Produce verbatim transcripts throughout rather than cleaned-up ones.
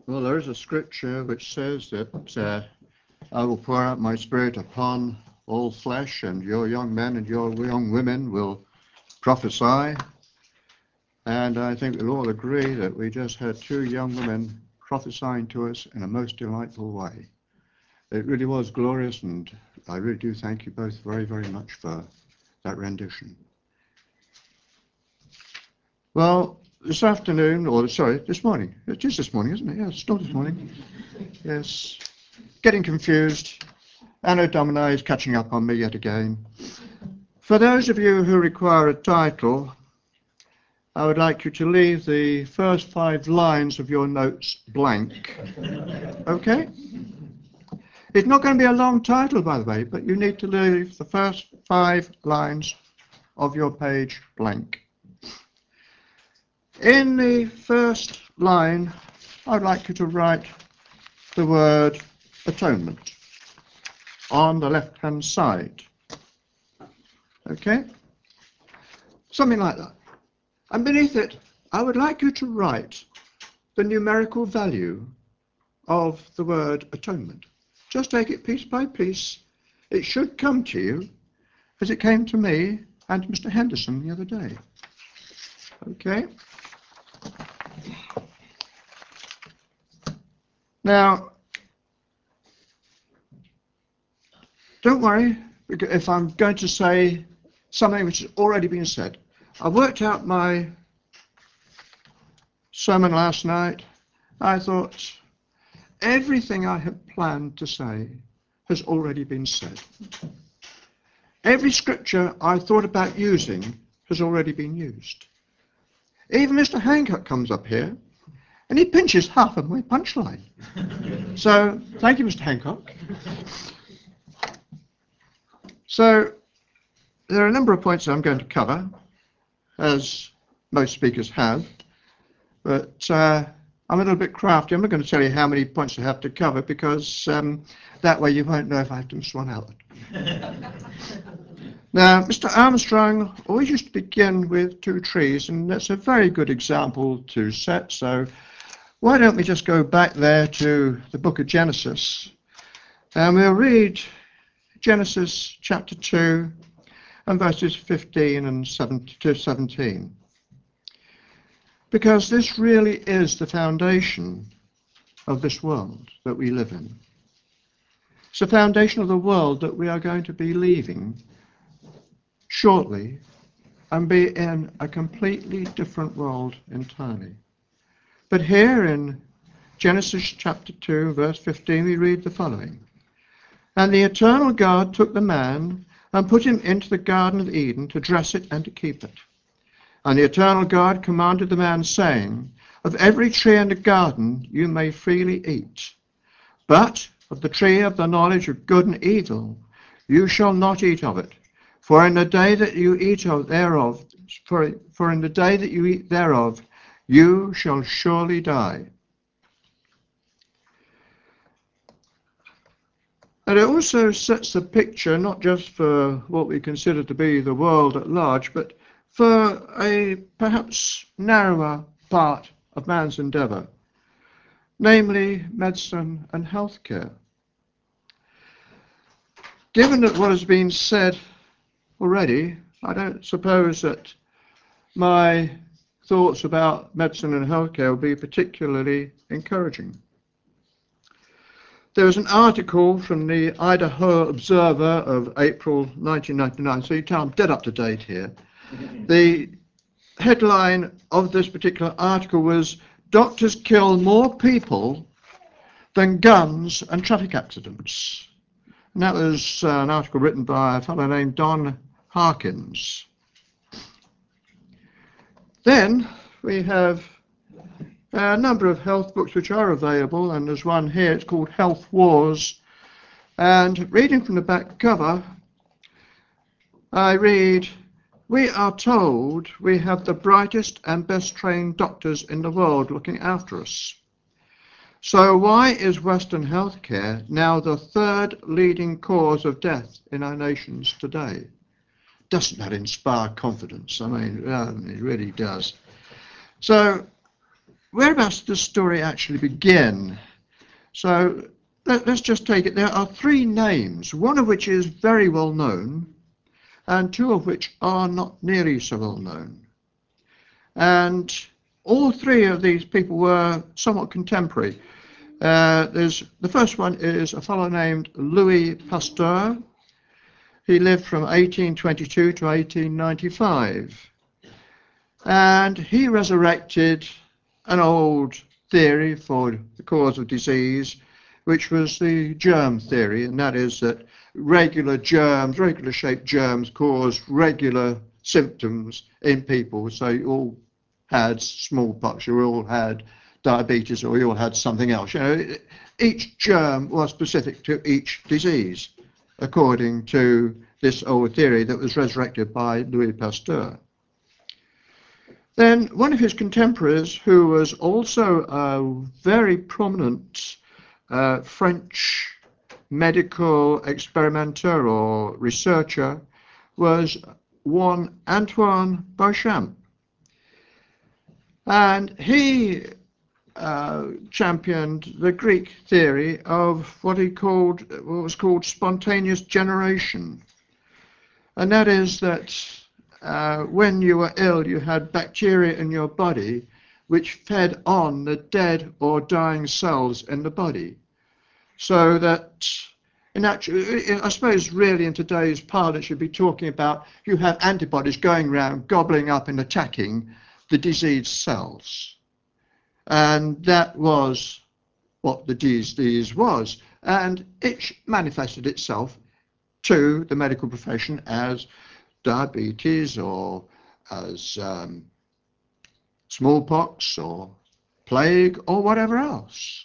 Well, there is a scripture which says that uh, I will pour out my spirit upon all flesh, and your young men and your young women will prophesy. And I think we'll all agree that we just had two young women prophesying to us in a most delightful way. It really was glorious, and I really do thank you both very, very much for that rendition. Well, this afternoon, or sorry, this morning. It is this morning, isn't it? Yes, it's not this morning. Yes. Getting confused. Anno Domini is catching up on me yet again. For those of you who require a title, I would like you to leave the first five lines of your notes blank. Okay? It's not going to be a long title, by the way, but you need to leave the first five lines of your page blank. In the first line, I'd like you to write the word atonement on the left-hand side. Okay? Something like that. And beneath it, I would like you to write the numerical value of the word atonement. Just take it piece by piece. It should come to you as it came to me and to Mister Henderson the other day. Okay? Now, don't worry if I'm going to say something which has already been said. I worked out my sermon last night. I thought everything I had planned to say has already been said. Every scripture I thought about using has already been used. Even Mister Hancock comes up here and he pinches half of my punchline. So, thank you, Mister Hancock. So, there are a number of points I'm going to cover, as most speakers have, but uh, I'm a little bit crafty. I'm not going to tell you how many points I have to cover, because um, that way you won't know if I have to miss one out. Now, Mister Armstrong always used to begin with two trees, and that's a very good example to set, so why don't we just go back there to the book of Genesis, and we'll read Genesis chapter two and verses fifteen and seventeen. Because this really is the foundation of this world that we live in. It's the foundation of the world that we are going to be leaving shortly and be in a completely different world entirely. But here in Genesis chapter two, verse fifteen, we read the following. And the eternal God took the man and put him into the Garden of Eden to dress it and to keep it. And the eternal God commanded the man, saying, of every tree in the garden you may freely eat, but of the tree of the knowledge of good and evil you shall not eat of it. For in the day that you eat of thereof, for, for in the day that you eat thereof, you shall surely die. And it also sets the picture not just for what we consider to be the world at large, but for a perhaps narrower part of man's endeavour, namely medicine and healthcare. Given that what has been said already, I don't suppose that my thoughts about medicine and healthcare will be particularly encouraging. There was an article from the Idaho Observer of April nineteen ninety-nine, so you tell I'm dead up to date here. The headline of this particular article was, doctors kill more people than guns and traffic accidents. And that was uh, an article written by a fellow named Don Harkins. Then we have a number of health books which are available, and there's one here, it's called Health Wars. And reading from the back cover, I read, we are told we have the brightest and best trained doctors in the world looking after us. So why is Western healthcare now the third leading cause of death in our nations today? Doesn't that inspire confidence? I mean, um, it really does. So whereabouts does the story actually begin? So let, let's just take it. There are three names, one of which is very well known, and two of which are not nearly so well known. And all three of these people were somewhat contemporary. Uh, there's, the first one is a fellow named Louis Pasteur. He lived from eighteen twenty-two to eighteen ninety-five. And he resurrected an old theory for the cause of disease, which was the germ theory, and that is that regular germs, regular shaped germs cause regular symptoms in people. So you all had smallpox, you all had diabetes, or you all had something else. You know, each germ was specific to each disease, according to this old theory that was resurrected by Louis Pasteur. Then one of his contemporaries, who was also a very prominent uh, French medical experimenter or researcher, was one Antoine Béchamp. And he uh, championed the Greek theory of what he called, what was called spontaneous generation. And that is that uh, when you were ill, you had bacteria in your body which fed on the dead or dying cells in the body. So that, in actually, I suppose really in today's parlance, you'd be talking about you have antibodies going around gobbling up and attacking the diseased cells. And that was what the disease was. And it manifested itself to the medical profession as diabetes, or as um, smallpox, or plague, or whatever else.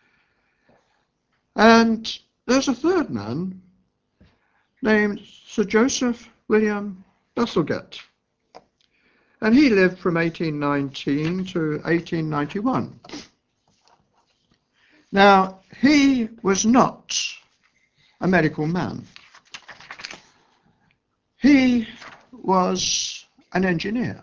And there's a third man named Sir Joseph William Bazalgette, and he lived from eighteen nineteen to eighteen ninety-one. Now, he was not a medical man. He was an engineer,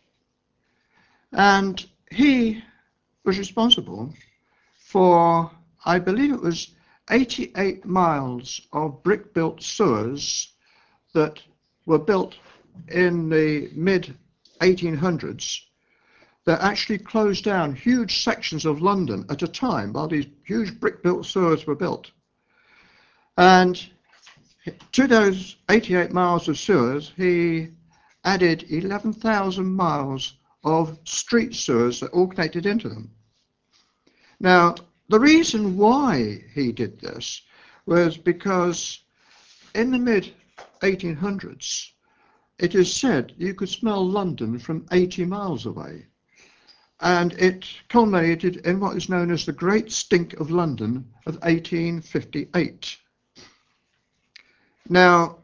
and he was responsible for, I believe it was eighty-eight miles of brick-built sewers that were built in the mid eighteen hundreds that actually closed down huge sections of London at a time while these huge brick-built sewers were built. And to those eighty-eight miles of sewers, he added eleven thousand miles of street sewers that all connected into them. Now, the reason why he did this was because in the mid eighteen hundreds, it is said you could smell London from eighty miles away. And it culminated in what is known as the Great Stink of London of eighteen fifty-eight. Now,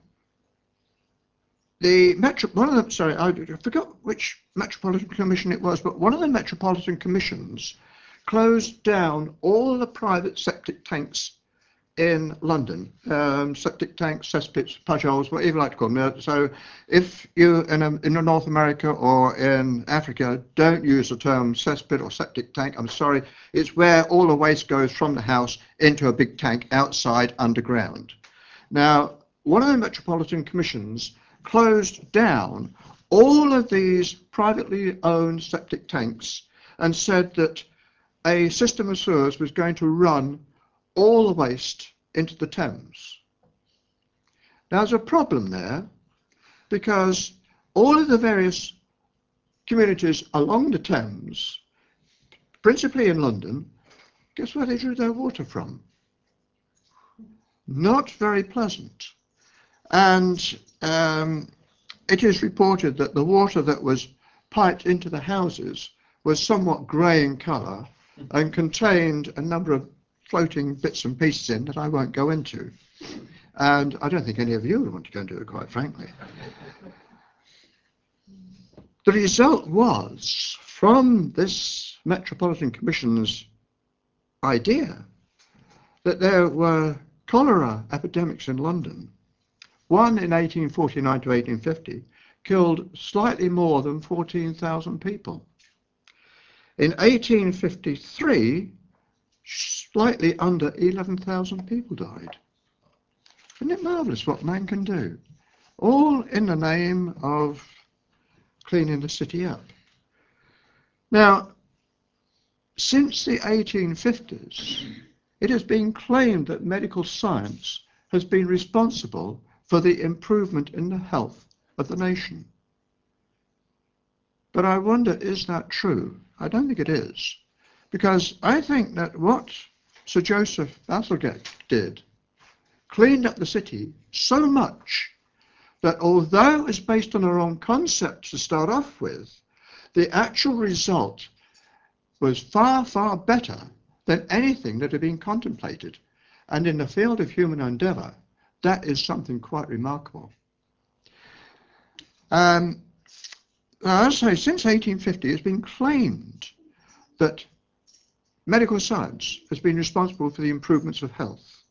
the metro, one of the, sorry, I forgot which Metropolitan Commission it was, but one of the Metropolitan Commissions closed down all the private septic tanks in London. Um, septic tanks, cesspits, pudgeholes, whatever you like to call them. So if you in, a, in North America or in Africa don't use the term cesspit or septic tank, I'm sorry, it's where all the waste goes from the house into a big tank outside underground. Now, one of the Metropolitan Commissions closed down all of these privately owned septic tanks and said that a system of sewers was going to run all the waste into the Thames. Now, there's a problem there, because all of the various communities along the Thames, principally in London, guess where they drew their water from? Not very pleasant. And um, it is reported that the water that was piped into the houses was somewhat grey in colour and contained a number of floating bits and pieces in that I won't go into. And I don't think any of you would want to go into it, quite frankly. The result was, from this Metropolitan Commission's idea, that there were cholera epidemics in London. One in eighteen forty-nine to eighteen fifty killed slightly more than fourteen thousand people. In eighteen fifty-three, slightly under eleven thousand people died. Isn't it marvellous what man can do? All in the name of cleaning the city up. Now, since the eighteen fifties, it has been claimed that medical science has been responsible for the improvement in the health of the nation. But I wonder, is that true? I don't think it is. Because I think that what Sir Joseph Bazalgette did cleaned up the city so much that although it was based on a wrong concept to start off with, the actual result was far, far better than anything that had been contemplated. And in the field of human endeavour, that is something quite remarkable. Um, as I say, since eighteen fifty, it's been claimed that medical science has been responsible for the improvements of health.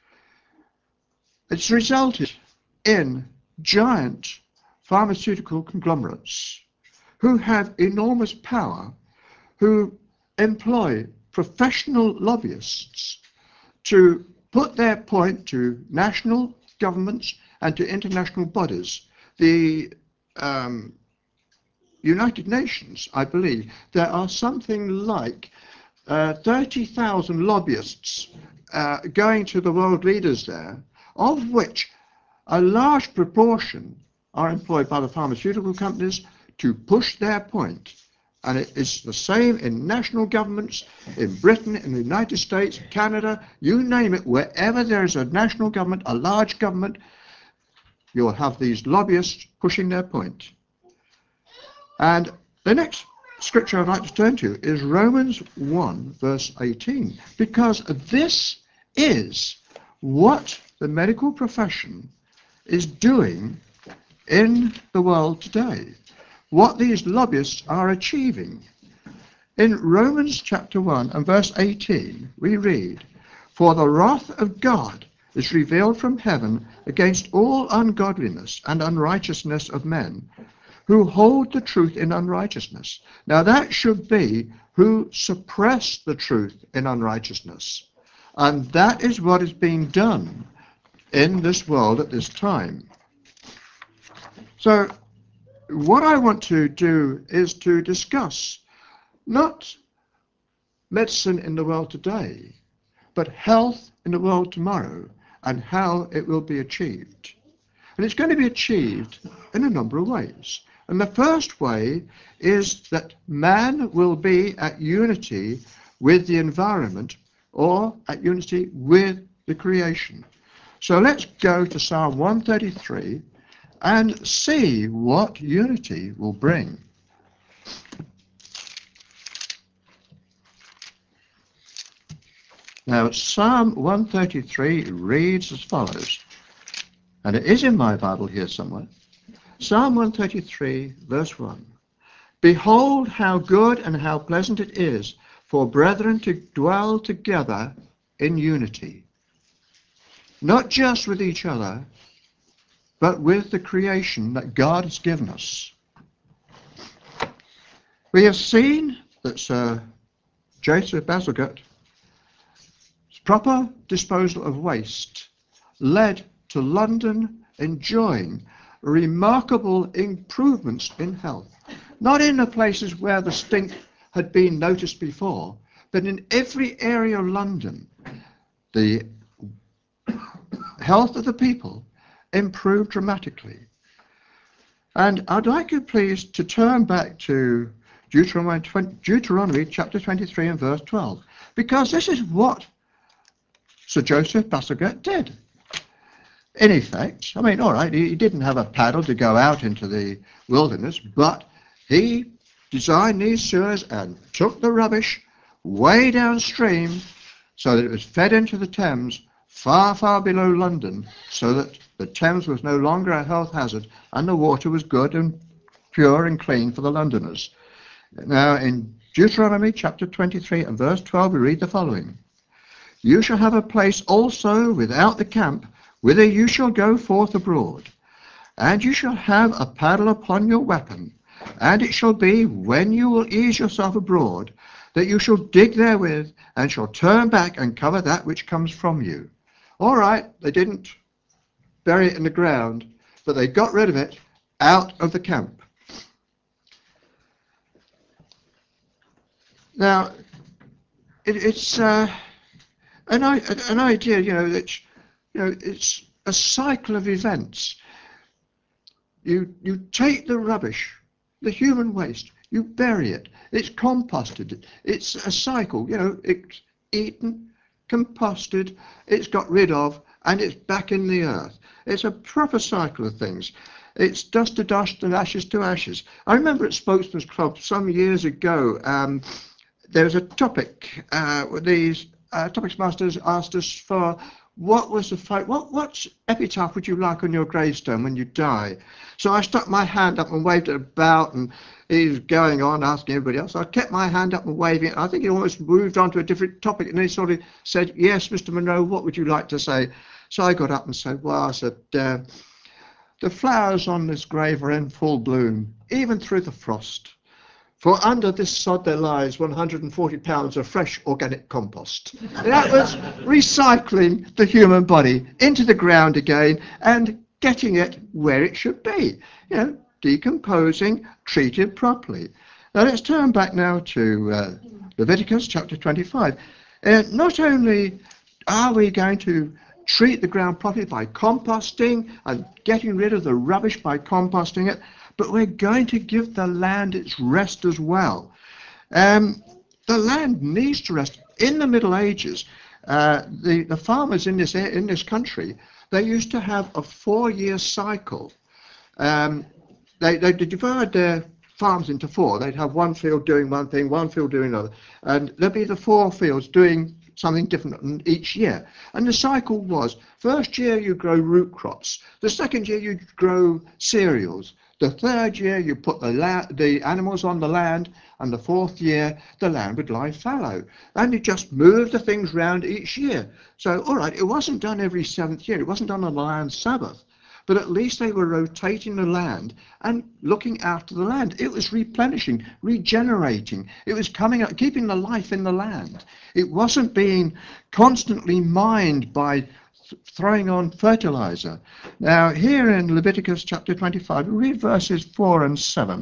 It's resulted in giant pharmaceutical conglomerates who have enormous power, who employ professional lobbyists to put their point to national governments and to international bodies. The um, United Nations, I believe, there are something like uh, thirty thousand lobbyists uh, going to the world leaders there, of which a large proportion are employed by the pharmaceutical companies to push their point. And it is the same in national governments, in Britain, in the United States, Canada, you name it, wherever there is a national government, a large government, you'll have these lobbyists pushing their point. And the next scripture I'd like to turn to is Romans one, verse eighteen, because this is what the medical profession is doing in the world today, what these lobbyists are achieving. In Romans chapter one and verse eighteen, we read, "For the wrath of God is revealed from heaven against all ungodliness and unrighteousness of men, who hold the truth in unrighteousness." Now that should be who suppress the truth in unrighteousness. And that is what is being done in this world at this time. So what I want to do is to discuss not medicine in the world today, but health in the world tomorrow and how it will be achieved. And it's going to be achieved in a number of ways. And the first way is that man will be at unity with the environment or at unity with the creation. So let's go to Psalm one thirty-three and see what unity will bring. Now, Psalm one thirty-three reads as follows, and it is in my Bible here somewhere. Psalm one thirty-three, verse one. "Behold how good and how pleasant it is for brethren to dwell together in unity." Not just with each other, but with the creation that God has given us. We have seen that Sir Joseph Bazalgette's proper disposal of waste led to London enjoying remarkable improvements in health. Not in the places where the stink had been noticed before, but in every area of London, the health of the people improved dramatically. And I'd like you please to turn back to Deuteronomy, Deuteronomy chapter twenty-three and verse twelve, because this is what Sir Joseph Bazalgette did. In effect, I mean, all right, he didn't have a paddle to go out into the wilderness, but he designed these sewers and took the rubbish way downstream so that it was fed into the Thames far, far below London, so that the Thames was no longer a health hazard and the water was good and pure and clean for the Londoners. Now, in Deuteronomy chapter twenty-three and verse twelve, we read the following. "You shall have a place also without the camp, whither you shall go forth abroad, and you shall have a paddle upon your weapon, And it shall be, when you will ease yourself abroad, that you shall dig therewith, and shall turn back and cover that which comes from you. All right, they didn't bury it in the ground, but they got rid of it out of the camp. Now, it, it's uh, an, an idea, you know, that you know, it's a cycle of events. You, you take the rubbish, the human waste, you bury it, it's composted, it's a cycle, you know, it's eaten, composted, it's got rid of, and it's back in the earth. It's a proper cycle of things. It's dust to dust and ashes to ashes. I remember at Spokesman's Club some years ago, um, there was a topic, uh, these uh, topics masters asked us for what was the fight, what what epitaph would you like on your gravestone when you die? So I stuck my hand up and waved it about, and he was going on asking everybody else. I kept my hand up and waving it. I think he almost moved on to a different topic, and he sort of said, "Yes, Mister Monroe, what would you like to say?" So I got up and said, "Well," I said, uh, "the flowers on this grave are in full bloom, even through the frost. For under this sod there lies one hundred forty pounds of fresh organic compost." That was recycling the human body into the ground again and getting it where it should be. You know, decomposing, treated properly. Now let's turn back now to uh, Leviticus chapter twenty-five. Uh, not only are we going to treat the ground properly by composting and getting rid of the rubbish by composting it, but we're going to give the land its rest as well. Um, the land needs to rest. In the Middle Ages, uh, the, the farmers in this, in this country, they used to have a four-year cycle. Um, they, they divide their farms into four. They'd have one field doing one thing, one field doing another, and there'd be the four fields doing something different each year. And the cycle was, first year you grow root crops, the second year you grow cereals, the third year you put the, la the animals on the land, and the fourth year the land would lie fallow. And you just moved the things round each year. So, all right, it wasn't done every seventh year, it wasn't done on the land Sabbath, but at least they were rotating the land and looking after the land. It was replenishing, regenerating. It was coming up, keeping the life in the land. It wasn't being constantly mined by th throwing on fertilizer. Now, here in Leviticus chapter twenty-five, we read verses four and seven.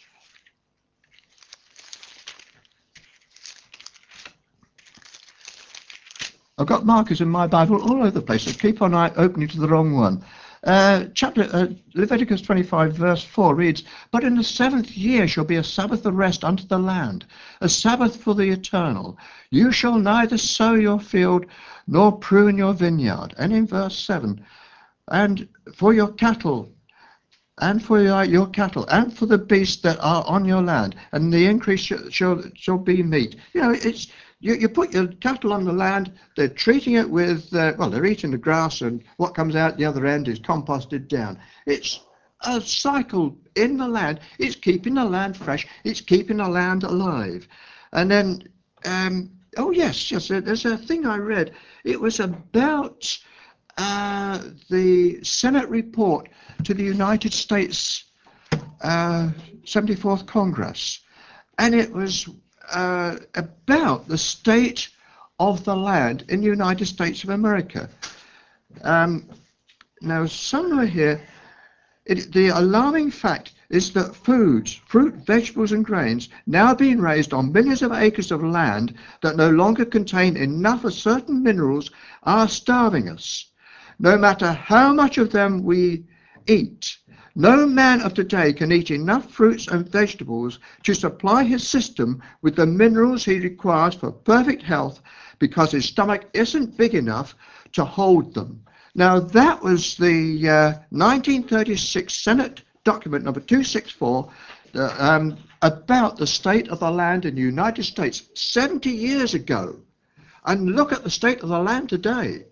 I've got markers in my Bible all over the place, so keep on opening to the wrong one. Uh, chapter uh, Leviticus twenty-five verse four reads, "But in the seventh year shall be a Sabbath of rest unto the land, a Sabbath for the eternal. You shall neither sow your field nor prune your vineyard." And in verse seven, "And for your cattle, and for your, your cattle, and for the beasts that are on your land, and the increase shall, shall, shall be meat." You know, it's you, you put your cattle on the land, they're treating it with, uh, well, they're eating the grass, and what comes out the other end is composted down. It's a cycle in the land. It's keeping the land fresh. It's keeping the land alive. And then, um, oh yes, yes, there's a thing I read. It was about uh, the Senate report to the United States uh, seventy-fourth Congress, and it was uh, about the state of the land in the United States of America. Um, now, somewhere here, it, the alarming fact is that foods, fruit, vegetables and grains now being raised on millions of acres of land that no longer contain enough of certain minerals are starving us. No matter how much of them we eat, no man of today can eat enough fruits and vegetables to supply his system with the minerals he requires for perfect health, because his stomach isn't big enough to hold them. Now, that was the uh, nineteen thirty-six Senate document number two sixty-four uh, um, about the state of the land in the United States seventy years ago. And look at the state of the land today.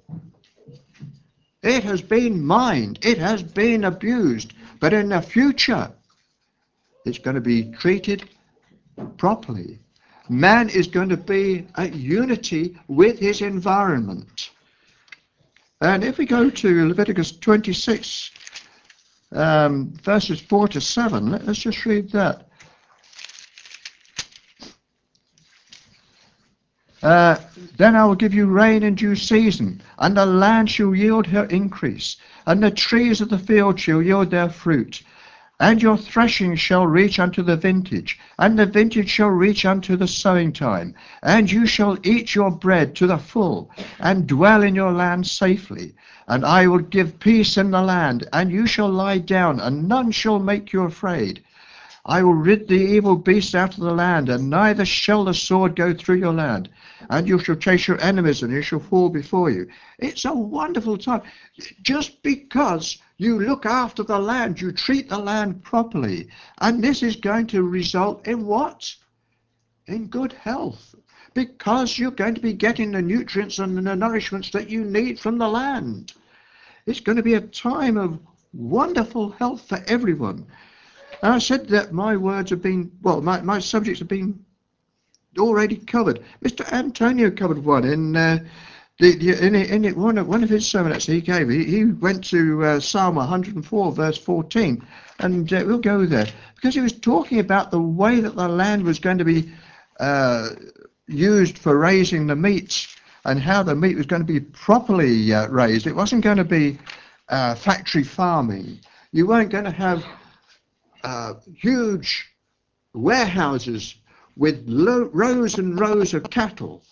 It has been mined, it has been abused, but in the future, it's going to be treated properly. Man is going to be at unity with his environment. And if we go to Leviticus twenty-six, um, verses four to seven. Let, let's just read that. Uh, then I will give you rain in due season, and the land shall yield her increase, and the trees of the field shall yield their fruit. And your threshing shall reach unto the vintage, and the vintage shall reach unto the sowing time. And you shall eat your bread to the full, and dwell in your land safely. And I will give peace in the land, and you shall lie down, and none shall make you afraid. I will rid the evil beast out of the land, and neither shall the sword go through your land. And you shall chase your enemies, and they shall fall before you. It's a wonderful time. Just because you look after the land, you treat the land properly. And this is going to result in what? In good health. Because you're going to be getting the nutrients and the nourishments that you need from the land. It's going to be a time of wonderful health for everyone. And I said that my words have been, well, my, my subjects have been already covered. Mister Antonio covered one in uh, the, the in, in it, one of one of his sermons he gave. He, he went to uh, Psalm one hundred and four, verse fourteen, and uh, we'll go there because he was talking about the way that the land was going to be uh, used for raising the meats and how the meat was going to be properly uh, raised. It wasn't going to be uh, factory farming. You weren't going to have Uh, huge warehouses with lo rows and rows of cattle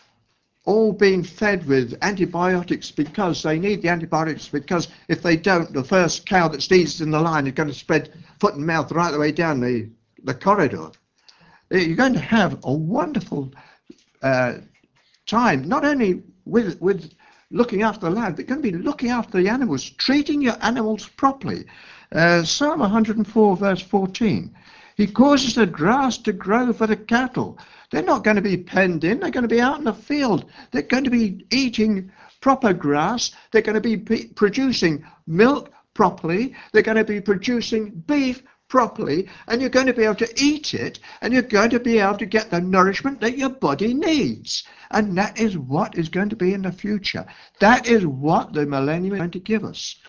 all being fed with antibiotics because they need the antibiotics, because if they don't, the first cow that sneezes in the line is going to spread foot and mouth right the way down the, the corridor. You're going to have a wonderful uh, time, not only with, with looking after the land, but you're going to be looking after the animals, treating your animals properly. Uh, Psalm one hundred and four, verse fourteen. He causes the grass to grow for the cattle. They're not going to be penned in. They're going to be out in the field. They're going to be eating proper grass. They're going to be producing milk properly. They're going to be producing beef properly. And you're going to be able to eat it. And you're going to be able to get the nourishment that your body needs. And that is what is going to be in the future. That is what the millennium is going to give us.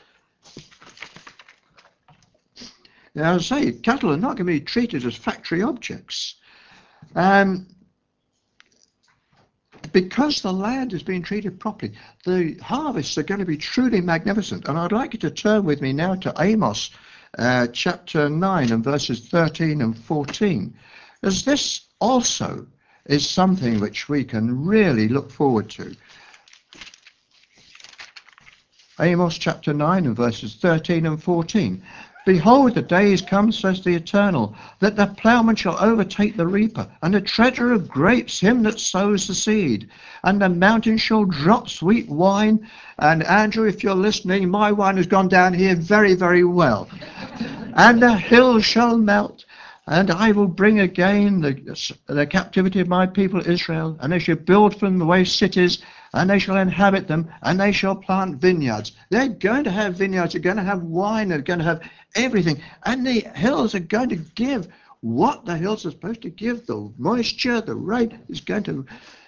Now, as I say, cattle are not going to be treated as factory objects. Um, because the land is being treated properly, the harvests are going to be truly magnificent. And I'd like you to turn with me now to Amos uh, chapter nine and verses thirteen and fourteen, as this also is something which we can really look forward to. Amos chapter nine and verses thirteen and fourteen. Behold, the days come, says the Eternal, that the plowman shall overtake the reaper, and the treader of grapes him that sows the seed. And the mountain shall drop sweet wine. And Andrew, if you're listening, my wine has gone down here very, very well. And the hills shall melt. And I will bring again the, the captivity of my people Israel, and they shall build from the waste cities, and they shall inhabit them, and they shall plant vineyards. They're going to have vineyards, they're going to have wine, they're going to have everything. And the hills are going to give what the hills are supposed to give. The moisture, the rain is going to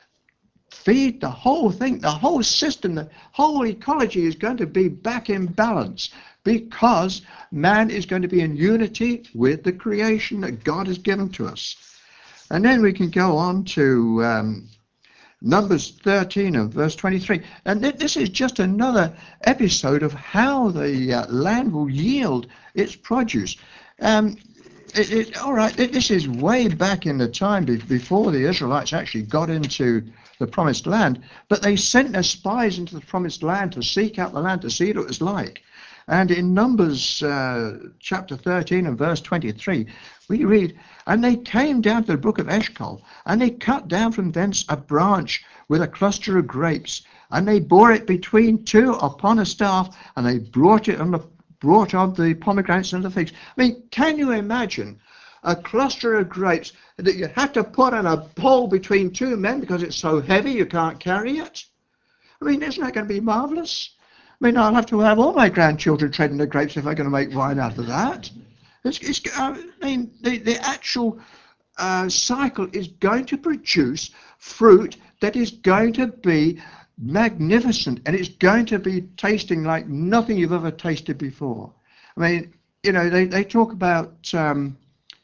feed the whole thing, the whole system, the whole ecology is going to be back in balance, because man is going to be in unity with the creation that God has given to us. And then we can go on to um, Numbers thirteen and verse twenty-three. And th this is just another episode of how the uh, land will yield its produce. Um, it, it, all right, this is way back in the time be before the Israelites actually got into the promised land, but they sent their spies into the promised land to seek out the land, to see what it was like. And in Numbers uh, chapter thirteen and verse twenty-three, we read, and they came down to the brook of Eshcol, and they cut down from thence a branch with a cluster of grapes, and they bore it between two upon a staff, and they brought it on the brought of the pomegranates and the figs. I mean, can you imagine a cluster of grapes that you have to put on a pole between two men because it's so heavy you can't carry it? I mean, isn't that going to be marvelous? I mean, I'll have to have all my grandchildren treading the grapes if I'm going to make wine out of that. It's, it's, I mean, the, the actual uh, cycle is going to produce fruit that is going to be magnificent, and it's going to be tasting like nothing you've ever tasted before. I mean, you know, they, they talk about um,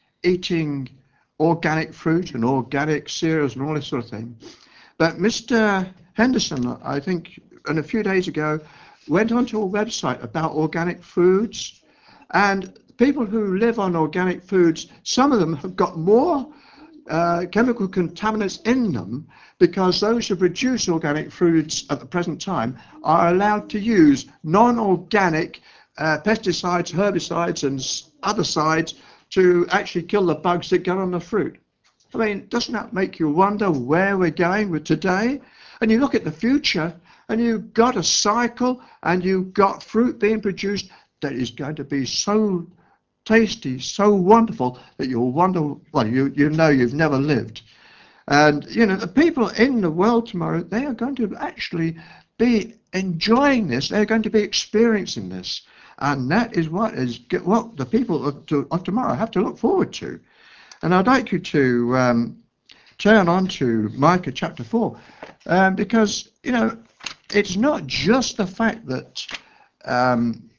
eating organic fruit and organic cereals and all this sort of thing. But Mister Henderson, I think, and a few days ago, went onto a website about organic foods, and people who live on organic foods, some of them have got more uh, chemical contaminants in them because those who produce organic foods at the present time are allowed to use non-organic uh, pesticides, herbicides and other sides to actually kill the bugs that get on the fruit. I mean, doesn't that make you wonder where we're going with today? And you look at the future and you've got a cycle and you've got fruit being produced that is going to be so tasty, so wonderful that you'll wonder, well, you, you know you've never lived. And, you know, the people in the world tomorrow, they are going to actually be enjoying this. They're going to be experiencing this. And that is what is what the people of, to, of tomorrow have to look forward to. And I'd like you to um, turn on to Micah chapter four, um, because, you know, it's not just the fact that um,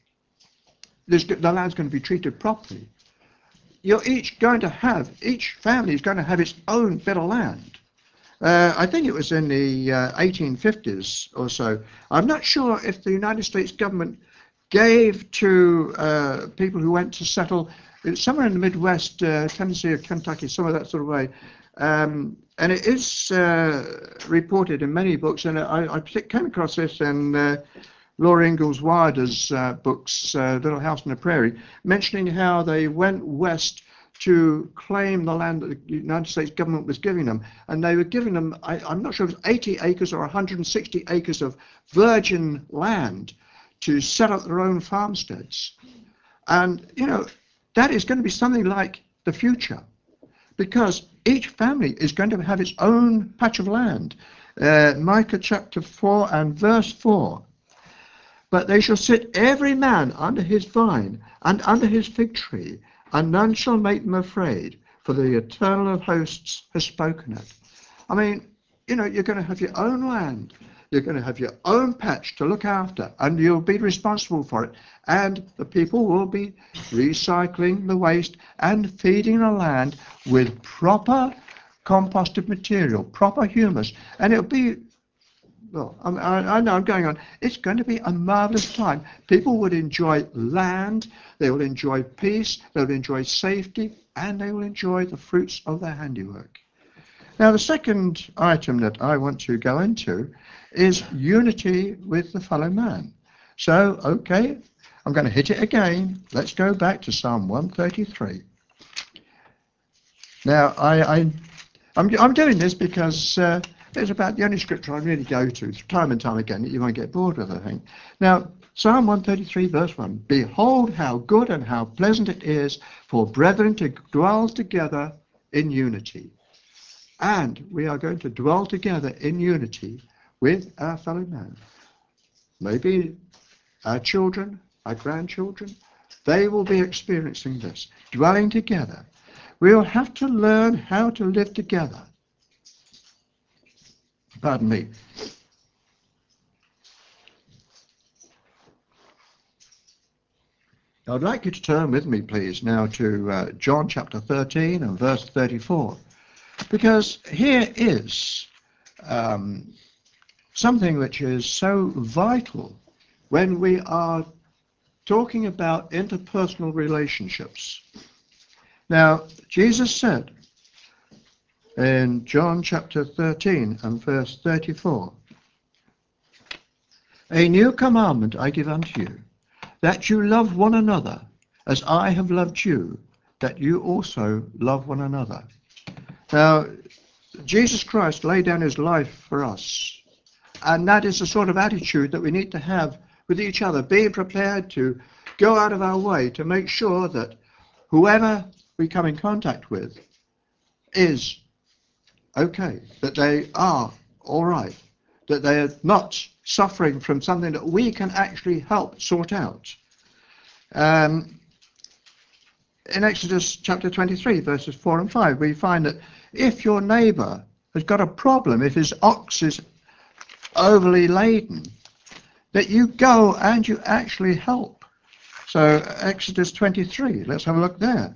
this, the land's going to be treated properly. You're each going to have, each family is going to have its own bit of land. Uh, I think it was in the uh, eighteen fifties or so. I'm not sure if the United States government gave to uh, people who went to settle somewhere in the Midwest, uh, Tennessee or Kentucky, some of that sort of way. Um, and it is uh, reported in many books, and I, I came across this in uh, Laura Ingalls Wilder's uh, books, uh, Little House on the Prairie, mentioning how they went west to claim the land that the United States government was giving them. And they were giving them, I, I'm not sure if it was eighty acres or one hundred sixty acres of virgin land to set up their own farmsteads. And, you know, that is going to be something like the future, because each family is going to have its own patch of land. Uh, Micah chapter four and verse four. But they shall sit every man under his vine and under his fig tree, and none shall make them afraid, for the Eternal of hosts has spoken it. I mean, you know, you're going to have your own land. You're going to have your own patch to look after, and you'll be responsible for it. And the people will be recycling the waste and feeding the land with proper composted material, proper humus. And it'll be, well, I, I know I'm going on. It's going to be a marvelous time. People would enjoy land, they will enjoy peace, they'll enjoy safety, and they will enjoy the fruits of their handiwork. Now, the second item that I want to go into is unity with the fellow man. So, okay, I'm going to hit it again. Let's go back to Psalm one thirty-three. Now, I, I, I'm, I'm doing this because uh, it's about the only scripture I really go to time and time again that you won't get bored with, I think. Now, Psalm one thirty-three, verse one. Behold how good and how pleasant it is for brethren to dwell together in unity. And we are going to dwell together in unity with our fellow man. Maybe our children, our grandchildren, they will be experiencing this, dwelling together. We'll have to learn how to live together. Pardon me. I'd like you to turn with me, please, now to uh, John chapter thirteen and verse thirty-four. Because here is um, something which is so vital when we are talking about interpersonal relationships. Now, Jesus said in John chapter thirteen and verse thirty-four, a new commandment I give unto you, that you love one another as I have loved you, that you also love one another. Now, Jesus Christ laid down his life for us, and that is the sort of attitude that we need to have with each other, being prepared to go out of our way to make sure that whoever we come in contact with is okay, that they are all right, that they are not suffering from something that we can actually help sort out. Um, in Exodus chapter twenty-three, verses four and five, we find that if your neighbour has got a problem, if his ox is overly laden, that you go and you actually help. So Exodus twenty-three, let's have a look there.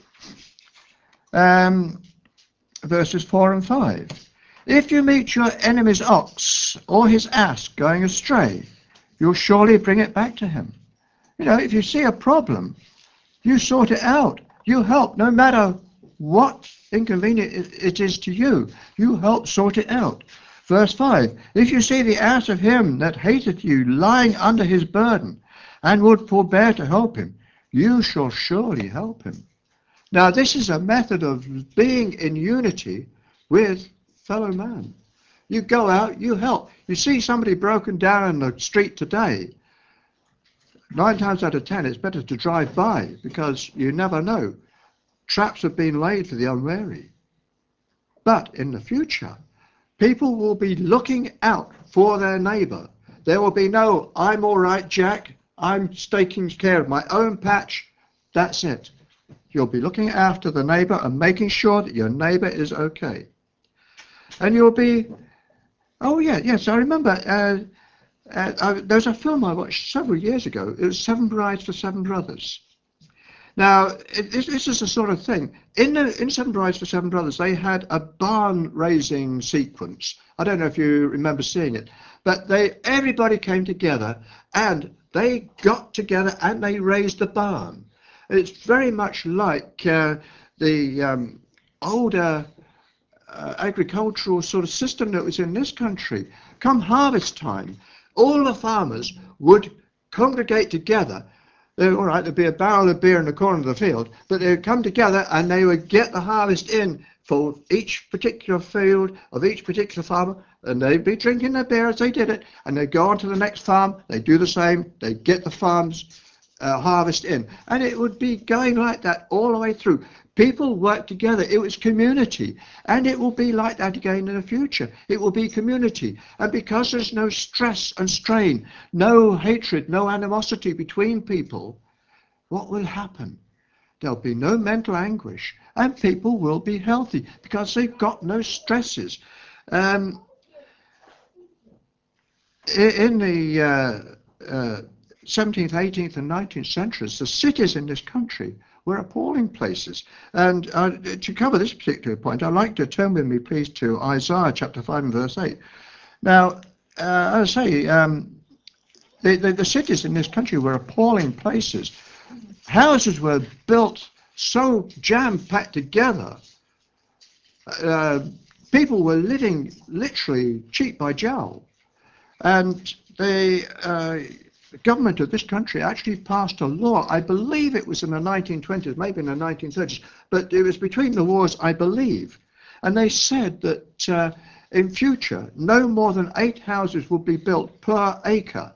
Um, verses four and five. If you meet your enemy's ox or his ass going astray, you'll surely bring it back to him. You know, if you see a problem, you sort it out. You help, no matter what inconvenient it is to you. You help sort it out. Verse five, if you see the ass of him that hateth you lying under his burden, and would forbear to help him, you shall surely help him. Now, this is a method of being in unity with fellow man. You go out, you help. You see somebody broken down in the street today, nine times out of ten, it's better to drive by, because you never know. Traps have been laid for the unwary. But in the future, people will be looking out for their neighbour. There will be no, I'm all right, Jack, I'm taking care of my own patch. That's it. You'll be looking after the neighbour and making sure that your neighbour is okay. And you'll be, oh yeah, yes, I remember, uh, uh, I, there was a film I watched several years ago. It was Seven Brides for Seven Brothers. Now, it, this, this is the sort of thing. In, the, in Seven Brides for Seven Brothers, they had a barn-raising sequence. I don't know if you remember seeing it. But they, everybody came together, and they got together, and they raised the barn. It's very much like uh, the um, older uh, agricultural sort of system that was in this country. Come harvest time, all the farmers would congregate together. They, all right, there'd be a barrel of beer in the corner of the field, but they would come together and they would get the harvest in for each particular field of each particular farmer, and they'd be drinking their beer as they did it, and they'd go on to the next farm, they'd do the same, they'd get the farms uh, harvest in, and it would be going like that all the way through. People work together. It was community, and it will be like that again in the future. It will be community, and because there's no stress and strain, no hatred, no animosity between people, what will happen? There'll be no mental anguish, and people will be healthy because they've got no stresses. Um, in the uh, uh, seventeenth, eighteenth and nineteenth centuries, the cities in this country were appalling places. And uh, to cover this particular point, I'd like to turn with me, please, to Isaiah chapter five and verse eight. Now, uh, as I say, um, the, the, the cities in this country were appalling places. Houses were built so jam-packed together. Uh, people were living literally cheek by jowl. And the uh, government of this country actually passed a law. I believe it was in the nineteen twenties, maybe in the nineteen thirties, but it was between the wars, I believe. And they said that uh, in future, no more than eight houses would be built per acre.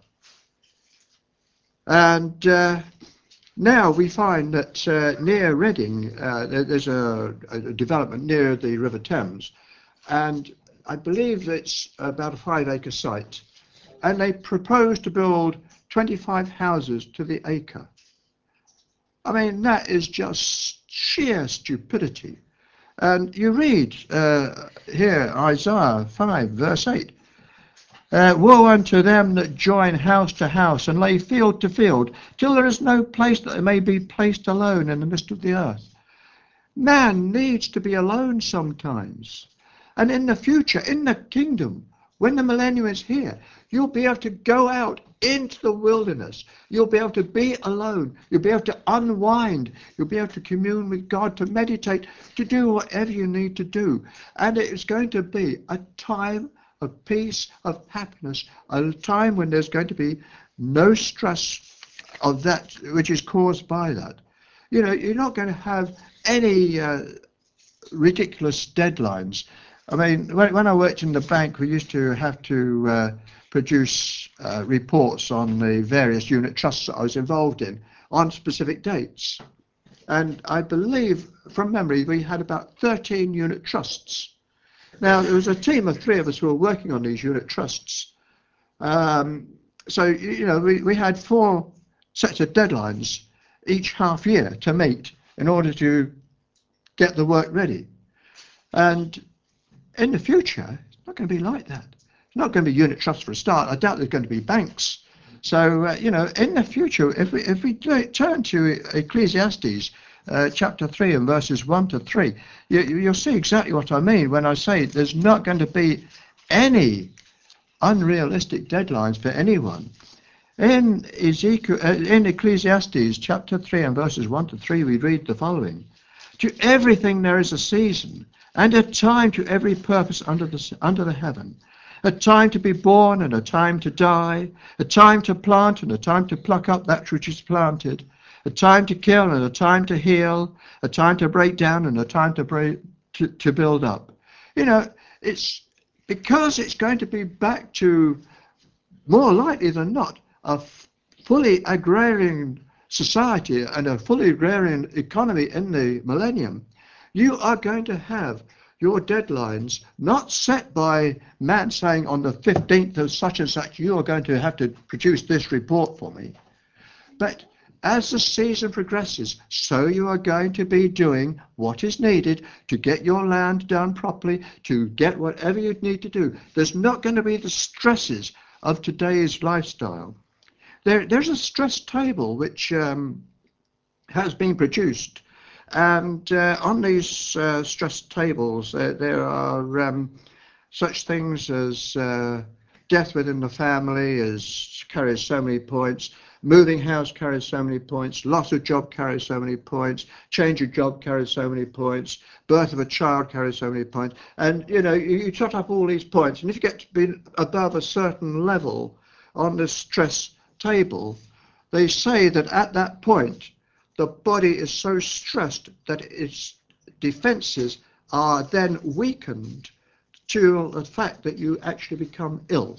And uh, now we find that uh, near Reading, uh, there's a, a development near the River Thames, and I believe it's about a five acre site. And they propose to build twenty-five houses to the acre. I mean, that is just sheer stupidity. And you read uh, here, Isaiah five, verse eight. Uh, Woe unto them that join house to house and lay field to field, till there is no place that they may be placed alone in the midst of the earth. Man needs to be alone sometimes. And in the future, in the kingdom, when the millennium is here, you'll be able to go out into the wilderness. You'll be able to be alone. You'll be able to unwind. You'll be able to commune with God, to meditate, to do whatever you need to do. And it is going to be a time of peace, of happiness, a time when there's going to be no stress of that which is caused by that. You know, you're not going to have any uh, ridiculous deadlines. I mean, when, when I worked in the bank, we used to have to uh, produce uh, reports on the various unit trusts that I was involved in on specific dates. And I believe, from memory, we had about thirteen unit trusts. Now, there was a team of three of us who were working on these unit trusts. Um, so, you know, we, we had four sets of deadlines each half year to meet in order to get the work ready. And in the future, it's not going to be like that. It's not going to be unit trusts for a start. I doubt there's going to be banks So, uh, you know, in the future, if we, if we turn to Ecclesiastes uh, chapter three and verses one to three, you, you'll see exactly what I mean when I say there's not going to be any unrealistic deadlines for anyone. In Ezekiel, uh, in Ecclesiastes chapter three and verses one to three, we read the following: "To everything there is a season, and a time to every purpose under the under the heaven. A time to be born and a time to die, a time to plant and a time to pluck up that which is planted, a time to kill and a time to heal, a time to break down and a time to break to, to build up." You know, it's because it's going to be back to, more likely than not, a fully agrarian society and a fully agrarian economy in the millennium. You are going to have your deadlines not set by man saying on the fifteenth of such and such you are going to have to produce this report for me, but as the season progresses, so you are going to be doing what is needed to get your land done properly, to get whatever you need to do. There's not going to be the stresses of today's lifestyle. There, there's a stress table which um, has been produced, and uh, on these uh, stress tables uh, there are um, such things as uh, death within the family is carries so many points, moving house carries so many points, loss of job carries so many points, change of job carries so many points, birth of a child carries so many points, and you know you, you tot up all these points, and if you get to be above a certain level on the stress table, they say that at that point the body is so stressed that its defenses are then weakened to the fact that you actually become ill.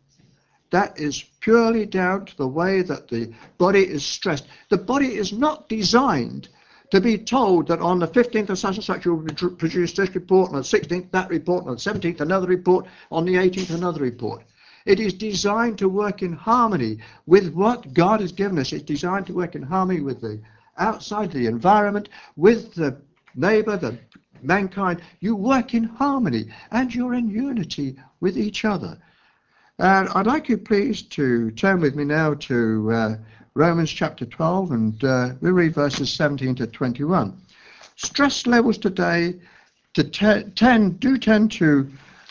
That is purely down to the way that the body is stressed. The body is not designed to be told that on the fifteenth of such and such you will produce this report, on the sixteenth that report, on the seventeenth another report, on the eighteenth another report. It is designed to work in harmony with what God has given us. It's designed to work in harmony with the outside, the environment, with the neighbor, the mankind. You work in harmony and you're in unity with each other. And I'd like you please to turn with me now to uh, Romans chapter twelve, and uh, we read verses seventeen to twenty-one. Stress levels today to te- tend, do tend to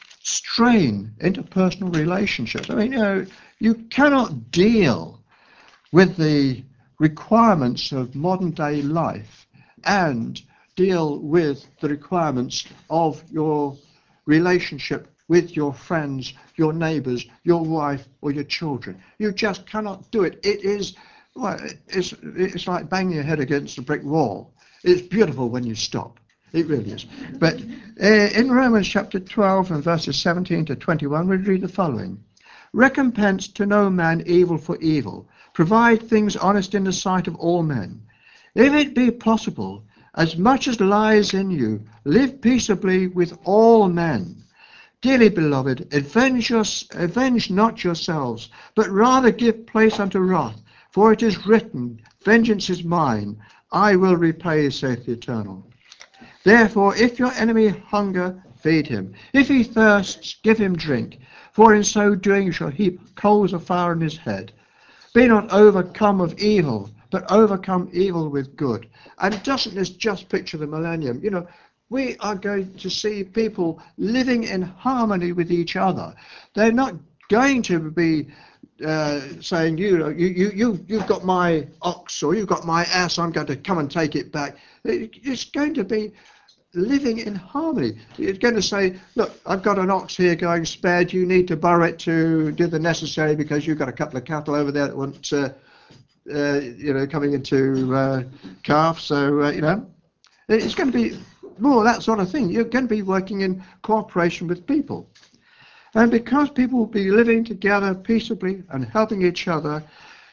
strain interpersonal relationships. I mean, you know, you cannot deal with the requirements of modern day life and deal with the requirements of your relationship with your friends, your neighbors, your wife, or your children. You just cannot do it. It is, well, it's, it's like banging your head against a brick wall. It's beautiful when you stop. It really is. But uh, in Romans chapter twelve and verses seventeen to twenty-one, we read the following: "Recompense to no man evil for evil. Provide things honest in the sight of all men. If it be possible, as much as lies in you, live peaceably with all men. Dearly beloved, avenge, your, avenge not yourselves, but rather give place unto wrath. For it is written, Vengeance is mine, I will repay, saith the Eternal. Therefore, if your enemy hunger, feed him. If he thirsts, give him drink. For in so doing you shall heap coals of fire on his head. Be not overcome of evil, but overcome evil with good." And doesn't this just picture the millennium? You know, we are going to see people living in harmony with each other. They're not going to be uh, saying, you know, you, you, you, you've got my ox or you've got my ass, I'm going to come and take it back. It's going to be living in harmony. You're going to say, look, I've got an ox here going spared, you need to borrow it to do the necessary because you've got a couple of cattle over there that want, uh, uh, you know, coming into uh, calf. So, uh, you know, it's going to be more that sort of thing. You're going to be working in cooperation with people. And because people will be living together peaceably and helping each other,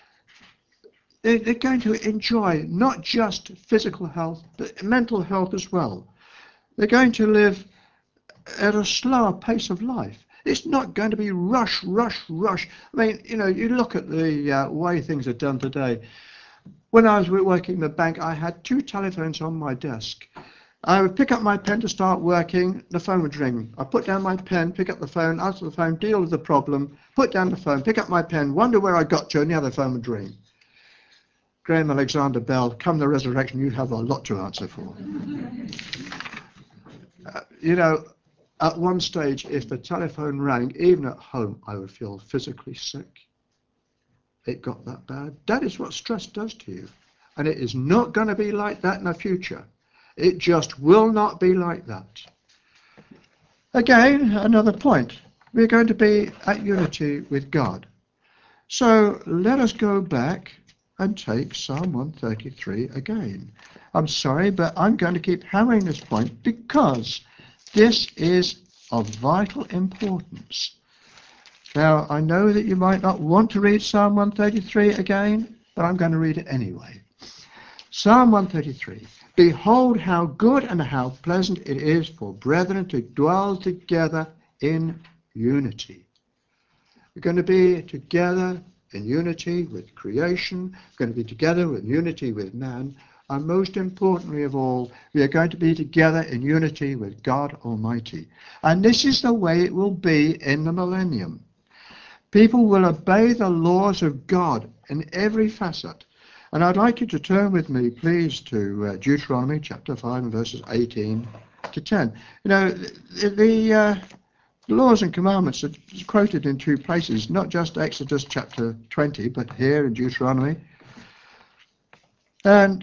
they're going to enjoy not just physical health, but mental health as well. They're going to live at a slower pace of life. It's not going to be rush, rush, rush. I mean, you know, you look at the uh, way things are done today. When I was working in the bank, I had two telephones on my desk. I would pick up my pen to start working, the phone would ring. I put down my pen, pick up the phone, answer the phone, deal with the problem, put down the phone, pick up my pen, wonder where I got to, and the other phone would ring. Graham Alexander Bell, come the resurrection, you have a lot to answer for. uh, you know, at one stage, if the telephone rang, even at home, I would feel physically sick. It got that bad. That is what stress does to you. And it is not going to be like that in the future. It just will not be like that. Again, another point. We're going to be at unity with God. So let us go back and take Psalm one thirty-three again. I'm sorry, but I'm going to keep hammering this point because this is of vital importance. Now, I know that you might not want to read Psalm one thirty-three again, but I'm going to read it anyway. Psalm one thirty-three. Behold how good and how pleasant it is for brethren to dwell together in unity. We're going to be together in unity with creation. We're going to be together in unity with man. And most importantly of all, we are going to be together in unity with God Almighty. And this is the way it will be in the millennium. People will obey the laws of God in every facet. And I'd like you to turn with me, please, to uh, Deuteronomy chapter five and verses eighteen to ten. You know, the, the uh, laws and commandments are quoted in two places, not just Exodus chapter twenty, but here in Deuteronomy. And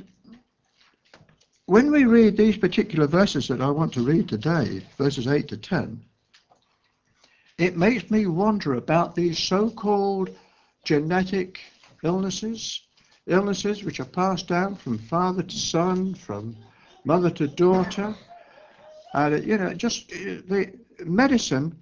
when we read these particular verses that I want to read today, verses eight to ten, it makes me wonder about these so-called genetic illnesses, illnesses which are passed down from father to son, from mother to daughter. And, uh, you know, just uh, the medicine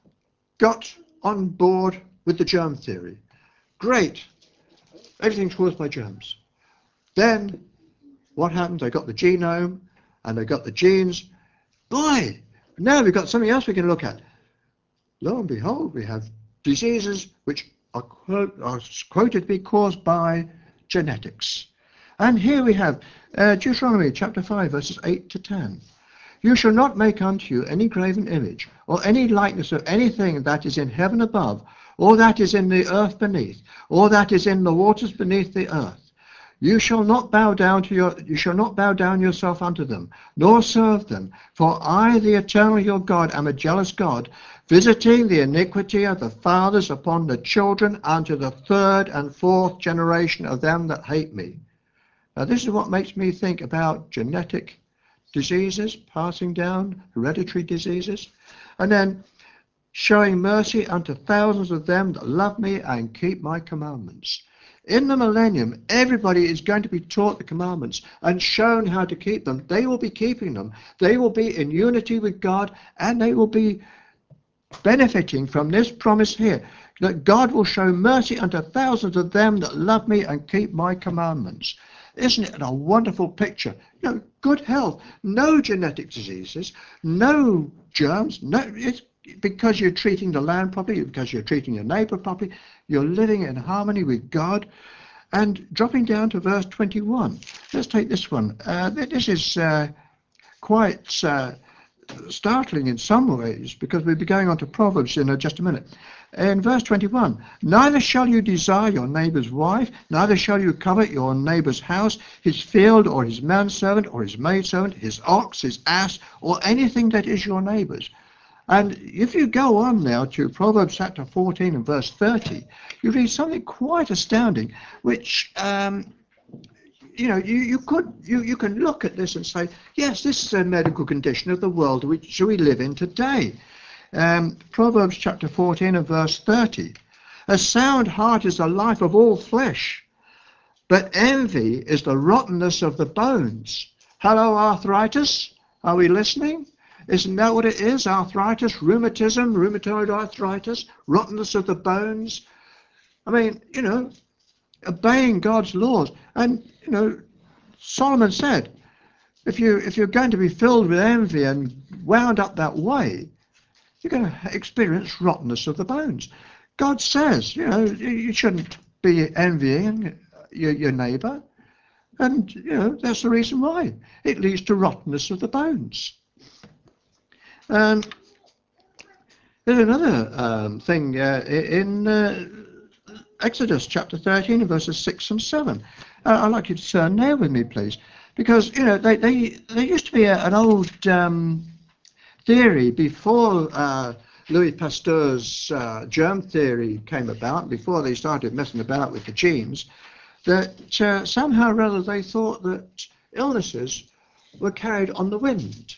got on board with the germ theory. Great. Everything's caused by germs. Then what happened? They got the genome and they got the genes. Boy, now we've got something else we can look at. Lo and behold, we have diseases which are, quote, are quoted to be caused by genetics. And here we have uh, Deuteronomy chapter five, verses eight to ten. You shall not make unto you any graven image, or any likeness of anything that is in heaven above, or that is in the earth beneath, or that is in the waters beneath the earth. You shall not bow down to your you shall not bow down yourself unto them, nor serve them. For I, the eternal your God, am a jealous God, visiting the iniquity of the fathers upon the children unto the third and fourth generation of them that hate me. Now this is what makes me think about genetic diseases, passing down, hereditary diseases, and then showing mercy unto thousands of them that love me and keep my commandments. In the millennium, everybody is going to be taught the commandments and shown how to keep them. They will be keeping them. They will be in unity with God, and they will be benefiting from this promise here, that God will show mercy unto thousands of them that love me and keep my commandments. Isn't it a wonderful picture? You know, good health, no genetic diseases, no germs, no, it's because you're treating the land properly, because you're treating your neighbor properly, you're living in harmony with God. And dropping down to verse twenty-one, let's take this one. Uh, this is uh, quite uh, startling in some ways, because we'll be going on to Proverbs in uh, just a minute. In verse twenty-one, neither shall you desire your neighbor's wife, neither shall you covet your neighbor's house, his field, or his manservant, or his maidservant, his ox, his ass, or anything that is your neighbor's. And if you go on now to Proverbs chapter fourteen and verse thirty, you read something quite astounding, which um, you know, you, you could you, you can look at this and say, yes, this is a medical condition of the world which we live in today. Um, Proverbs chapter fourteen and verse thirty. A sound heart is the life of all flesh, but envy is the rottenness of the bones. Hello, arthritis. Are we listening? Isn't that what it is? Arthritis, rheumatism, rheumatoid arthritis, rottenness of the bones. I mean, you know, obeying God's laws. And, you know, Solomon said, if you if you're going to be filled with envy and wound up that way, you're going to experience rottenness of the bones. God says, you know, you shouldn't be envying your, your neighbor. And, you know, that's the reason why. It leads to rottenness of the bones. And there's another um, thing uh, in uh, Exodus chapter thirteen, verses six and seven. Uh, I'd like you to turn there with me, please. Because, you know, they, they, there used to be a, an old um, theory before uh, Louis Pasteur's uh, germ theory came about, before they started messing about with the genes, that uh, somehow or other they thought that illnesses were carried on the wind.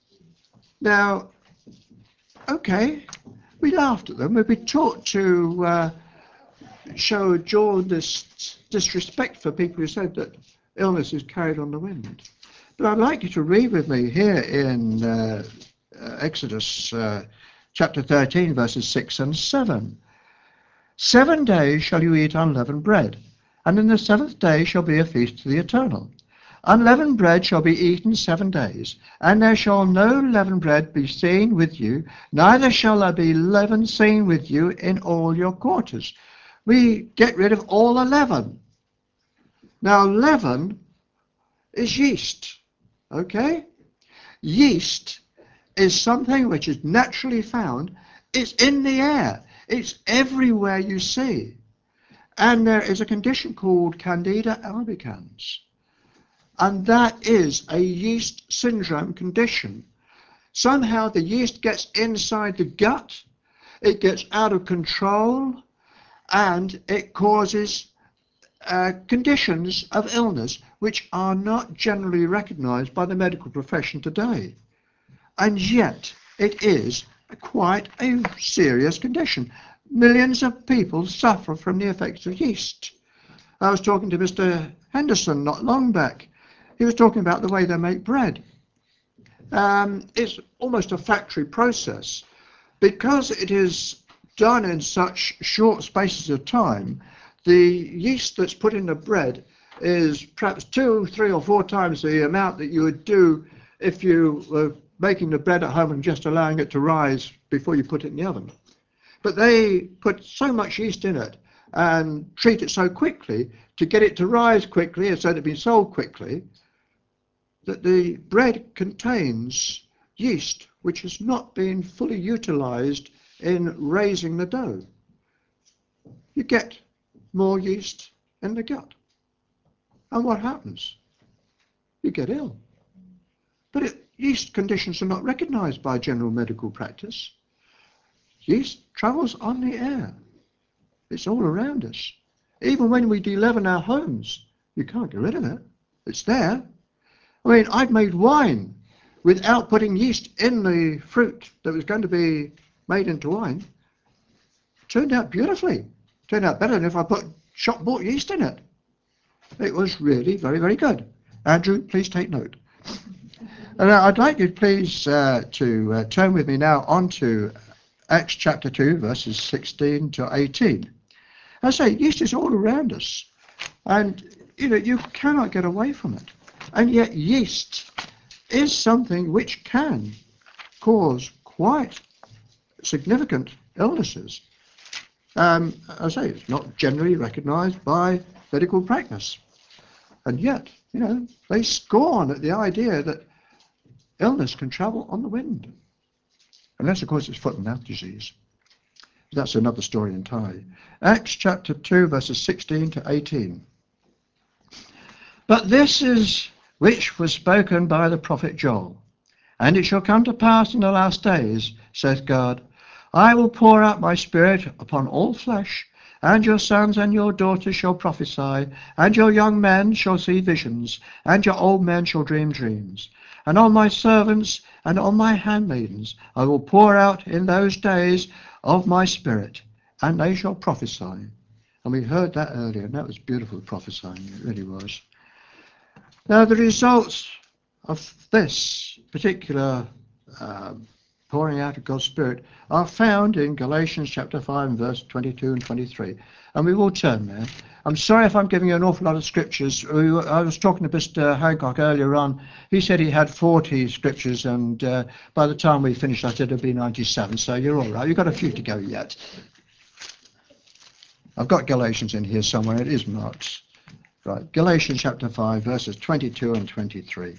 Now, okay, we laughed at them. We'd be taught to uh, show jaundiced disrespect for people who said that illness is carried on the wind. But I'd like you to read with me here in uh, uh, Exodus uh, chapter thirteen, verses six and seven. Seven days shall you eat unleavened bread, and in the seventh day shall be a feast to the Eternal. Unleavened bread shall be eaten seven days, and there shall no leavened bread be seen with you, neither shall there be leaven seen with you in all your quarters. We get rid of all the leaven. Now, leaven is yeast, okay? Yeast is something which is naturally found. It's in the air. It's everywhere you see. And there is a condition called Candida albicans. And that is a yeast syndrome condition. Somehow the yeast gets inside the gut, it gets out of control, and it causes uh, conditions of illness which are not generally recognized by the medical profession today. And yet it is quite a serious condition. Millions of people suffer from the effects of yeast. I was talking to Mister Henderson not long back. He was talking about the way they make bread. Um, it's almost a factory process. Because it is done in such short spaces of time, the yeast that's put in the bread is perhaps two, three or four times the amount that you would do if you were making the bread at home and just allowing it to rise before you put it in the oven. But they put so much yeast in it and treat it so quickly to get it to rise quickly and so that it be sold quickly, that the bread contains yeast which has not been fully utilized in raising the dough. You get more yeast in the gut. And what happens? You get ill. But it, yeast conditions are not recognized by general medical practice. Yeast travels on the air. It's all around us. Even when we de-leaven our homes, you can't get rid of it. It's there. I mean, I've made wine without putting yeast in the fruit that was going to be made into wine. Turned out beautifully. Turned out better than if I put shop-bought yeast in it. It was really very, very good. Andrew, please take note. And I'd like you please uh, to uh, turn with me now on to Acts chapter two, verses sixteen to eighteen. I say, yeast is all around us. And, you know, you cannot get away from it. And yet yeast is something which can cause quite significant illnesses. Um, I say, it's not generally recognized by medical practice. And yet, you know, they scorn at the idea that illness can travel on the wind. Unless, of course, it's foot and mouth disease. That's another story entirely. Acts chapter two, verses sixteen to eighteen. But this is which was spoken by the prophet Joel. And it shall come to pass in the last days, saith God, I will pour out my spirit upon all flesh, and your sons and your daughters shall prophesy, and your young men shall see visions, and your old men shall dream dreams. And on my servants and on my handmaidens I will pour out in those days of my spirit, and they shall prophesy. And we heard that earlier, and that was beautiful prophesying, it really was. Now the results of this particular uh, pouring out of God's Spirit are found in Galatians chapter five and verse twenty-two and twenty-three. And we will turn there. I'm sorry if I'm giving you an awful lot of scriptures. We were, I was talking to Mister Hancock earlier on. He said he had forty scriptures, and uh, by the time we finished, I said it'd be ninety-seven. So you're all right. You've got a few to go yet. I've got Galatians in here somewhere. It is marked. Right, Galatians chapter five, verses twenty-two and twenty-three.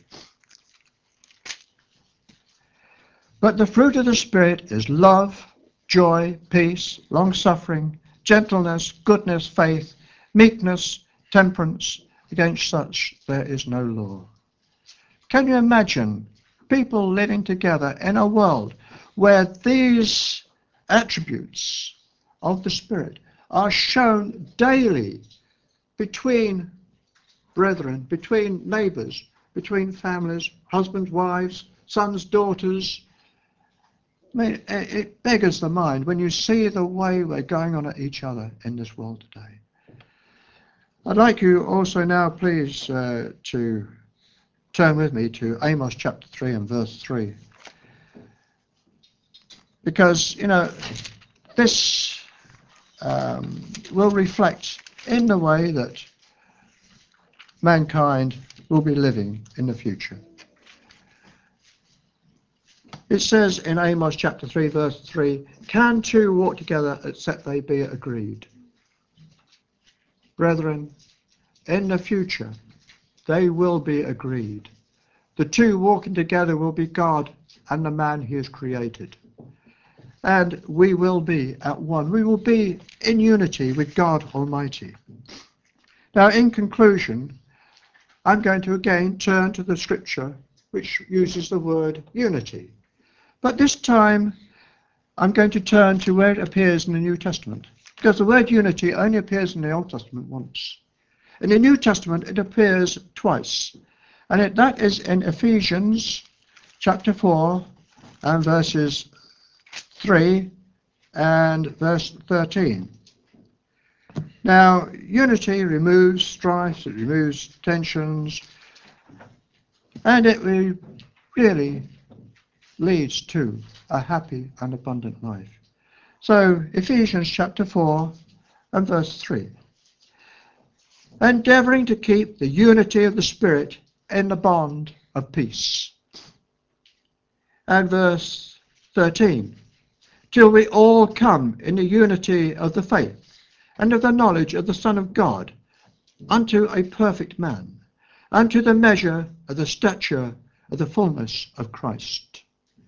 But the fruit of the Spirit is love, joy, peace, long-suffering, gentleness, goodness, faith, meekness, temperance. Against such there is no law. Can you imagine people living together in a world where these attributes of the Spirit are shown daily between brethren, between neighbours, between families, husbands, wives, sons, daughters? I mean, it, it beggars the mind when you see the way we're going on at each other in this world today. I'd like you also now, please, uh, to turn with me to Amos chapter three and verse three. Because, you know, this um, will reflect in the way that mankind will be living in the future. It says in Amos chapter three, verse three, can two walk together except they be agreed? Brethren, in the future, they will be agreed. The two walking together will be God and the man he has created. And we will be at one. We will be in unity with God Almighty. Now, in conclusion, I'm going to again turn to the scripture which uses the word unity. But this time, I'm going to turn to where it appears in the New Testament, because the word unity only appears in the Old Testament once. In the New Testament, it appears twice, and it, that is in Ephesians chapter four and verses three and verse thirteen. Now, unity removes strife, it removes tensions, and it really leads to a happy and abundant life. So, Ephesians chapter four and verse three. Endeavouring to keep the unity of the Spirit in the bond of peace. And verse thirteen. Till we all come in the unity of the faith and of the knowledge of the Son of God, unto a perfect man, unto the measure of the stature of the fullness of Christ.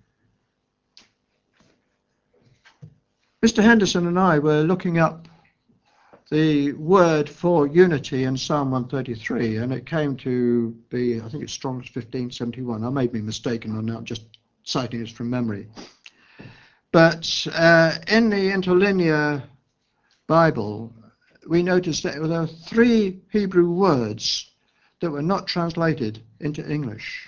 Mister Henderson and I were looking up the word for unity in Psalm one thirty-three, and it came to be, I think it's Strong's fifteen seventy-one. I may be mistaken on that, just citing this from memory. But uh, in the interlinear Bible, we noticed that there were three Hebrew words that were not translated into English.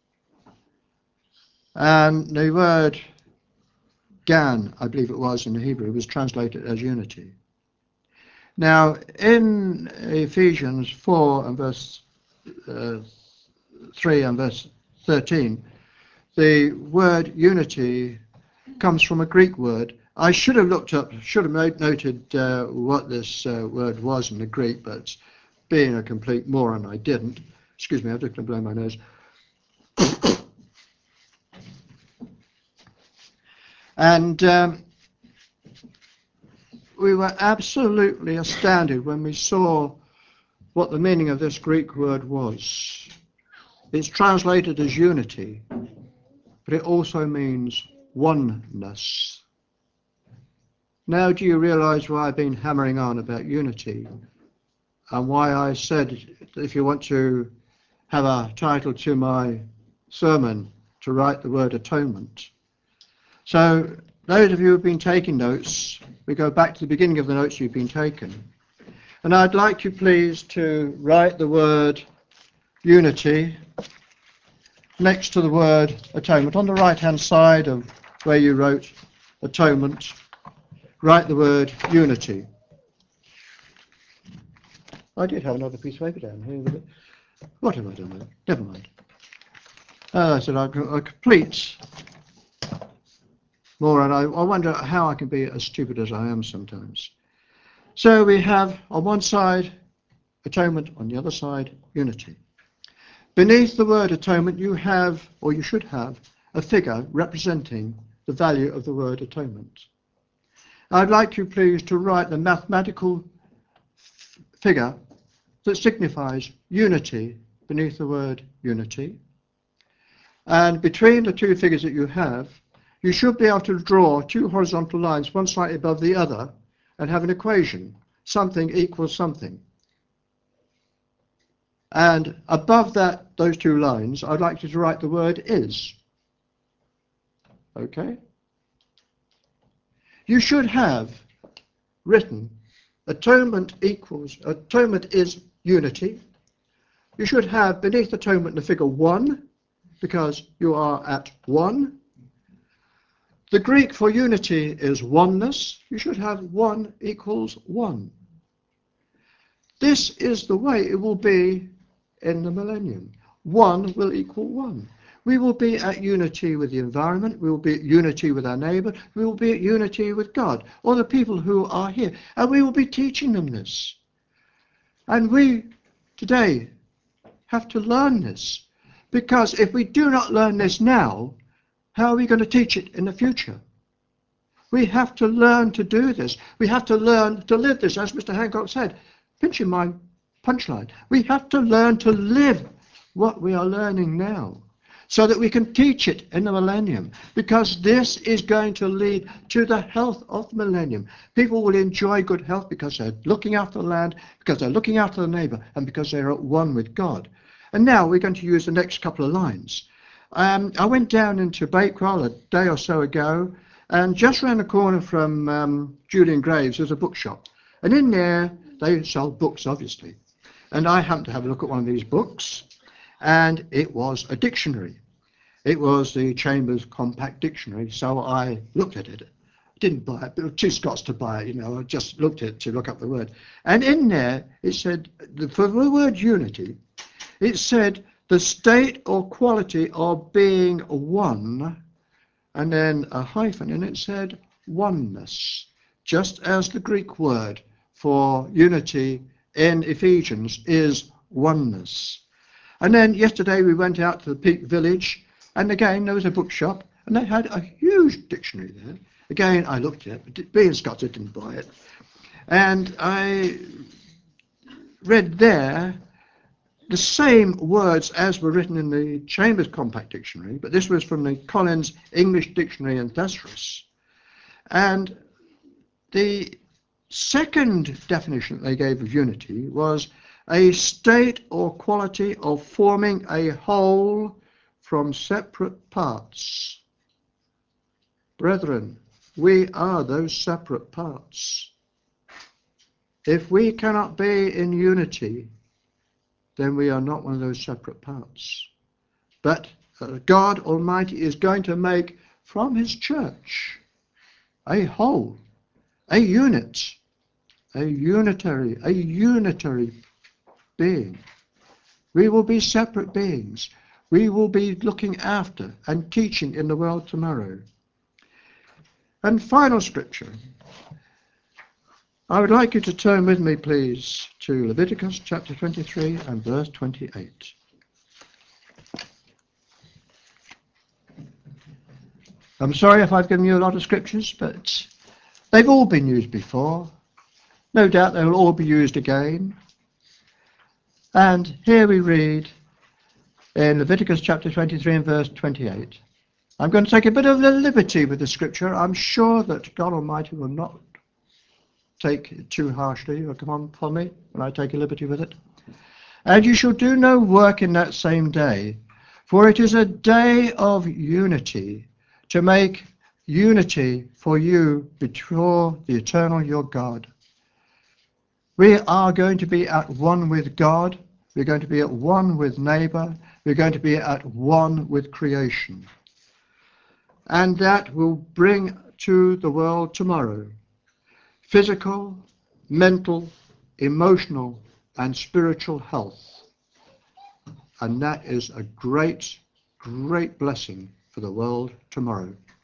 And the word gan, I believe it was in the Hebrew, was translated as unity. Now, in Ephesians four and verse uh, three and verse thirteen, the word unity comes from a Greek word. I should have looked up, should have noted uh, what this uh, word was in the Greek, but being a complete moron, I didn't. Excuse me, I'm just going to blow my nose. And um, we were absolutely astounded when we saw what the meaning of this Greek word was. It's translated as unity, but it also means oneness. Now, do you realize why I've been hammering on about unity, and why I said if you want to have a title to my sermon, to write the word atonement? So those of you who have been taking notes, we go back to the beginning of the notes you've been taking. And I'd like you please to write the word unity next to the word atonement. On the right-hand side of where you wrote atonement, write the word unity. I did have another piece of paper down here with it. What have I done with it? Never mind. As I said, I'm a complete moron. I, I wonder how I can be as stupid as I am sometimes. So we have on one side atonement, on the other side unity. Beneath the word atonement you have, or you should have, a figure representing the value of the word atonement. I'd like you please to write the mathematical f- figure that signifies unity beneath the word unity. And between the two figures that you have, you should be able to draw two horizontal lines, one slightly above the other, and have an equation. Something equals something. And above that, those two lines, I'd like you to write the word is. Okay? You should have written atonement equals, atonement is unity. You should have beneath atonement the figure one, because you are at one. The Greek for unity is oneness. You should have one equals one. This is the way it will be in the millennium. One will equal one. We will be at unity with the environment. We will be at unity with our neighbour. We will be at unity with God, or the people who are here. And we will be teaching them this. And we today have to learn this. Because if we do not learn this now, how are we going to teach it in the future? We have to learn to do this. We have to learn to live this, as Mister Hancock said, pinching my punchline. We have to learn to live what we are learning now, so that we can teach it in the millennium, because this is going to lead to the health of the millennium. People will enjoy good health because they're looking after the land, because they're looking after the neighbour, and because they're at one with God. And now we're going to use the next couple of lines. Um, I went down into Bakewell a day or so ago, and just round the corner from um, Julian Graves there's a bookshop. And in there, they sell books, obviously. And I happened to have a look at one of these books, and it was a dictionary. It was the Chambers Compact Dictionary, so I looked at it. Didn't buy it, but it was too Scots to buy it, you know. I just looked at it to look up the word. And in there, it said, for the word unity, it said the state or quality of being one, and then a hyphen, and it said oneness, just as the Greek word for unity in Ephesians is oneness. And then yesterday we went out to the Peak Village, and again there was a bookshop, and they had a huge dictionary there. Again, I looked at it, but being Scots, I didn't buy it. And I read there the same words as were written in the Chambers Compact Dictionary, but this was from the Collins English Dictionary and Thesaurus. And the second definition that they gave of unity was a state or quality of forming a whole from separate parts. Brethren, we are those separate parts. If we cannot be in unity, then we are not one of those separate parts. But uh, God Almighty is going to make from his church a whole, a unit, a unitary, a unitary being. We will be separate beings. We will be looking after and teaching in the world tomorrow. And final scripture. I would like you to turn with me, please, to Leviticus chapter twenty-three and verse twenty-eight. I'm sorry if I've given you a lot of scriptures, but they've all been used before. No doubt they will all be used again. And here we read in Leviticus chapter twenty-three and verse twenty-eight. I'm going to take a bit of a liberty with the scripture. I'm sure that God Almighty will not take it too harshly or come on for me when I take a liberty with it. And you shall do no work in that same day, for it is a day of unity, to make unity for you before the eternal your God. We are going to be at one with God. We're going to be at one with neighbour. We're going to be at one with creation. And that will bring to the world tomorrow physical, mental, emotional, and spiritual health. And that is a great, great blessing for the world tomorrow.